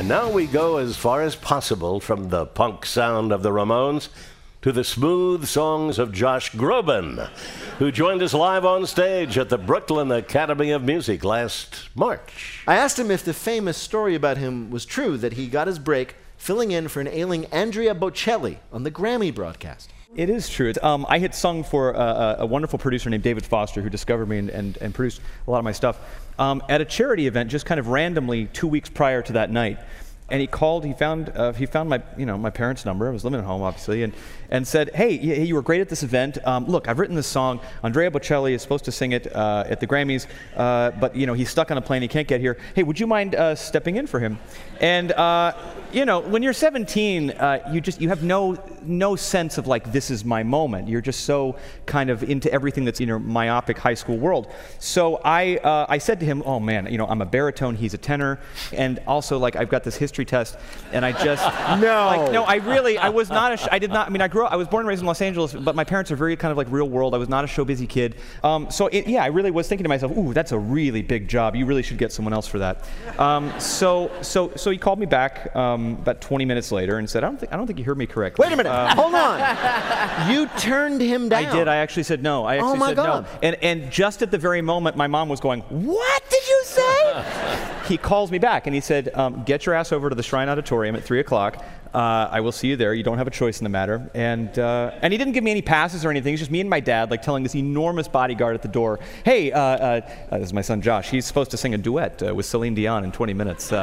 And now we go as far as possible from the punk sound of the Ramones to the smooth songs of Josh Groban, who joined us live on stage at the Brooklyn Academy of Music last March. I asked him if the famous story about him was true, that he got his break filling in for an ailing Andrea Bocelli on the Grammy broadcast. It is true. I had sung for a wonderful producer named David Foster, who discovered me and produced a lot of my stuff, at a charity event just kind of randomly 2 weeks prior to that night. And he called. He found my my parents' number. I was living at home, obviously, and said, "Hey, you were great at this event. Look, I've written this song. Andrea Bocelli is supposed to sing it at the Grammys, but he's stuck on a plane. He can't get here. Hey, would you mind stepping in for him?" And when you're 17, you have no sense of like, this is my moment. You're just so kind of into everything that's in your myopic high school world. So I said to him, "Oh man, I'm a baritone. He's a tenor, and also like I've got this history test," and I just I was not I did not. I mean, I was born and raised in Los Angeles, but my parents are very kind of like real world. I was not a show busy kid. I really was thinking to myself, "Ooh, that's a really big job. You really should get someone else for that." So he called me back about 20 minutes later and said, I don't think you heard me correctly. Wait a minute, hold on. You turned him down. I did. I actually said no. Oh my God. No. And just at the very moment, my mom was going, "What did you say?" He calls me back and he said, "Get your ass over to the Shrine Auditorium at 3 o'clock. I will see you there. You don't have a choice in the matter." And he didn't give me any passes or anything. It's just me and my dad, like telling this enormous bodyguard at the door, "Hey, this is my son Josh. He's supposed to sing a duet with Celine Dion in 20 minutes."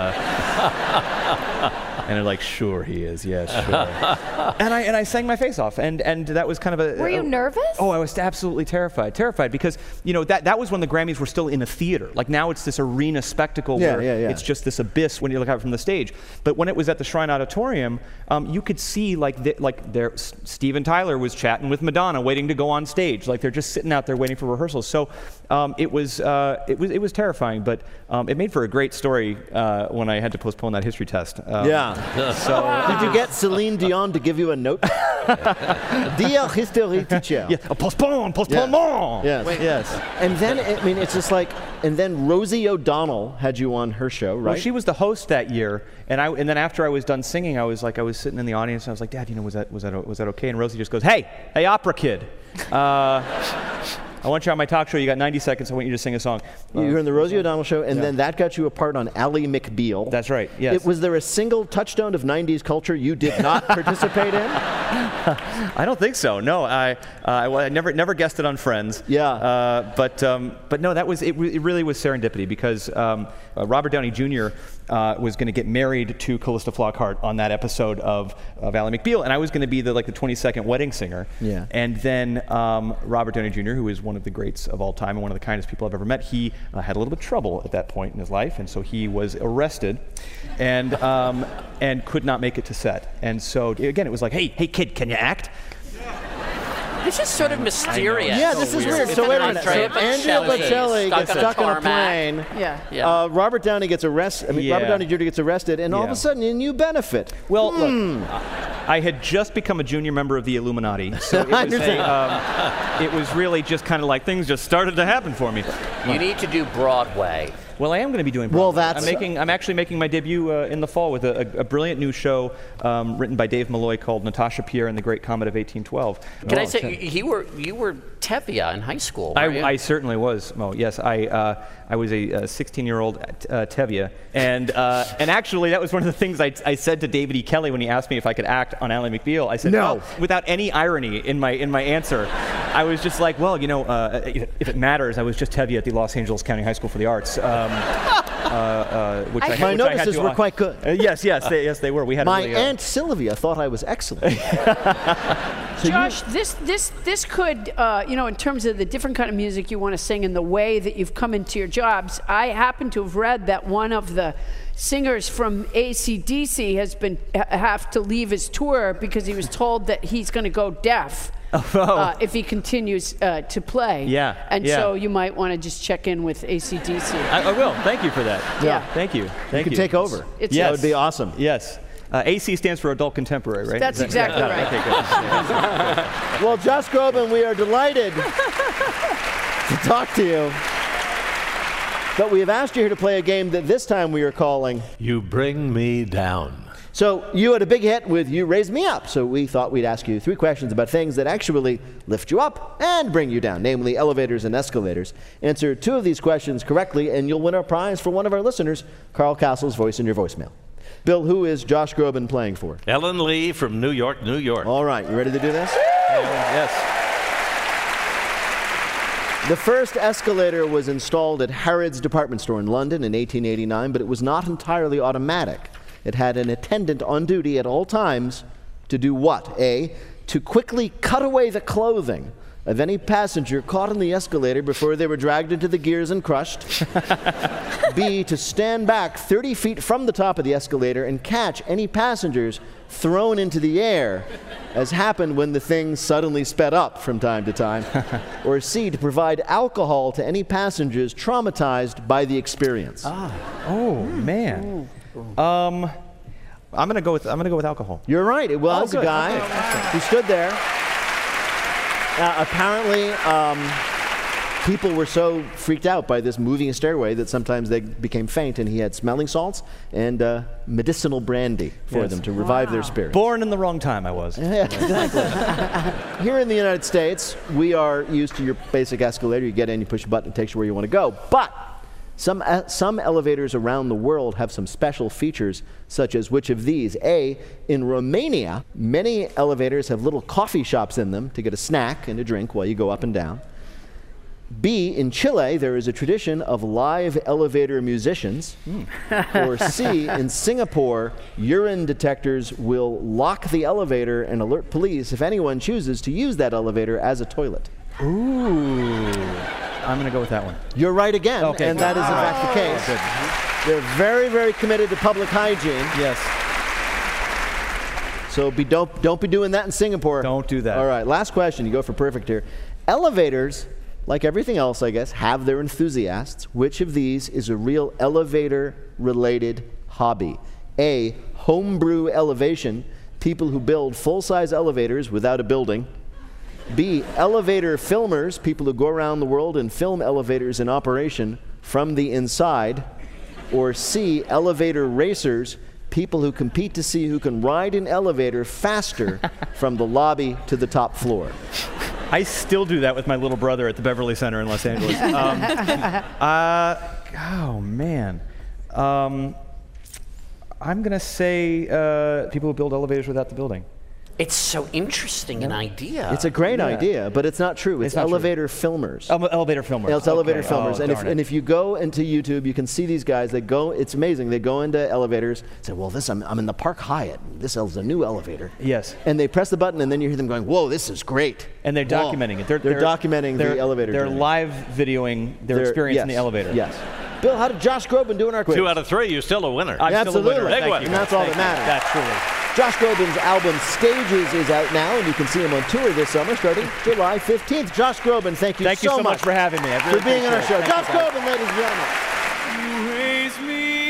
And they're like, "Sure he is, yes, sure." and I sang my face off, and that was kind of a. Were you nervous? Oh, I was absolutely terrified because that was when the Grammys were still in a theater. Like now it's this arena spectacle where it's just this abyss when you look out from the stage. But when it was at the Shrine Auditorium, you could see Steven Tyler was chatting with Madonna, waiting to go on stage. Like they're just sitting out there waiting for rehearsals. So it was terrifying, but it made for a great story when I had to postpone that history test. So did you get Celine Dion to give you a note? Dear history teacher. Yeah, postpone. Yes. Yes. And then it's just like, and then Rosie O'Donnell had you on her show, right? Well, she was the host that year, and then after I was done singing, I was sitting in the audience, and I was like, "Dad, was that okay?" And Rosie just goes, "Hey, opera kid. I want you on my talk show. You got 90 seconds. I want you to sing a song." You were in the Rosie O'Donnell show, and then that got you a part on Ally McBeal. That's right, yes. Was there a single touchdown of 90s culture you did not participate in? I don't think so. No, I never guessed it on Friends. Yeah. But no, it really was serendipity because Robert Downey Jr. Was going to get married to Callista Flockhart on that episode of Ally McBeal, and I was going to be the 22nd wedding singer. Yeah. And then Robert Downey Jr., who is one of the greats of all time and one of the kindest people I've ever met, he had a little bit of trouble at that point in his life, and so he was arrested and could not make it to set. And so again, it was like, hey kid, can you act? This is sort of mysterious. Yeah, this is weird. So wait a minute. So Andrea Bocelli gets stuck on a plane. Yeah. Robert Downey gets arrested. Robert Downey Jr. gets arrested, and all of a sudden, you benefit. Well, look, I had just become a junior member of the Illuminati, so it was really just kind of like things just started to happen for me. You need to do Broadway. Well, I am going to be doing Broadway. Well, I'm actually making my debut in the fall with a brilliant new show written by Dave Malloy called Natasha Pierre and the Great Comet of 1812. Can I say you were Tevye in high school? I certainly was. Mo. Yes, I was a 16-year-old Tevye, and actually that was one of the things I said to David E. Kelley when he asked me if I could act on Ally McBeal. I said no, without any irony in my answer. I was just like, well, if it matters, I was just Tevye at the Los Angeles County High School for the Arts. My notices were quite good. Yes, they were. We had my Aunt Sylvia thought I was excellent. Josh, this could, in terms of the different kind of music you want to sing and the way that you've come into your jobs, I happen to have read that one of the singers from AC/DC have to leave his tour because he was told that he's going to go deaf. If he continues to play. So you might want to just check in with AC/DC. I will. Thank you for that. Yeah. Thank you. You can take over. That would be awesome. Yes. AC stands for Adult Contemporary, right? That's exactly right. Okay, good. Well, Josh Groban, we are delighted to talk to you. But we have asked you here to play a game that this time we are calling You Bring Me Down. So you had a big hit with You Raise Me Up. So we thought we'd ask you 3 questions about things that actually lift you up and bring you down, namely elevators and escalators. Answer 2 of these questions correctly, and you'll win our prize for one of our listeners, Carl Castle's voice in your voicemail. Bill, who is Josh Groban playing for? Ellen Lee from New York, New York. All right, you ready to do this? Yes. The first escalator was installed at Harrods department store in London in 1889, but it was not entirely automatic. It had an attendant on duty at all times to do what? A, to quickly cut away the clothing of any passenger caught in the escalator before they were dragged into the gears and crushed. B, to stand back 30 feet from the top of the escalator and catch any passengers thrown into the air, as happened when the thing suddenly sped up from time to time. Or C, to provide alcohol to any passengers traumatized by the experience. Oh, man. I'm gonna go with alcohol. You're right. It was a good. guy Okay. who stood there. Apparently, people were so freaked out by this moving stairway that sometimes they became faint, and he had smelling salts and medicinal brandy for them to revive their spirits. Born in the wrong time, I was. Yeah, exactly. Here in the United States, we are used to your basic escalator. You get in, you push a button, it takes you where you want to go. But some elevators around the world have some special features, such as which of these? A, in Romania, many elevators have little coffee shops in them to get a snack and a drink while you go up and down. B, in Chile, there is a tradition of live elevator musicians. Or C, in Singapore, urine detectors will lock the elevator and alert police if anyone chooses to use that elevator as a toilet. Ooh. I'm going to go with that one. You're right again, Okay, and good. that is in fact the case. Good. They're very, very committed to public hygiene. Yes. So don't be doing that in Singapore. Don't do that. All right, last question. You go for perfect here. Elevators, like everything else, I guess, have their enthusiasts. Which of these is a real elevator-related hobby? A, homebrew elevation, people who build full-size elevators without a building. B, elevator filmers, people who go around the world and film elevators in operation from the inside. Or C, elevator racers, people who compete to see who can ride an elevator faster from the lobby to the top floor. I still do that with my little brother at the Beverly Center in Los Angeles. Oh, man. I'm going to say people who build elevators without the building. It's so interesting an idea. It's a great idea, but it's not true. It's not true. elevator filmers. Elevator filmers. It's elevator Okay. filmers. Oh, and, darn it. and if you go into YouTube, you can see these guys. They go, it's amazing. They go into elevators, say, well, I'm in the Park Hyatt. This is a new elevator. Yes. And they press the button, and then you hear them going, whoa, this is great. And they're Whoa. documenting it. They're documenting the elevator They're journey. live videoing their experience in the elevator. Yes. Bill, how did Josh Groban do in our quiz? 2 out of 3, you're still a winner. I'm still a winner. Absolutely. Thank Big one. you. And that's all Thank that you. matters. That's truly. Josh Groban's album Stages is out now, and you can see him on tour this summer starting July 15th. Josh Groban, thank you so much for having me. I really for being on our appreciate show. it. Josh Thank you, guys. Groban, ladies and gentlemen. You raise me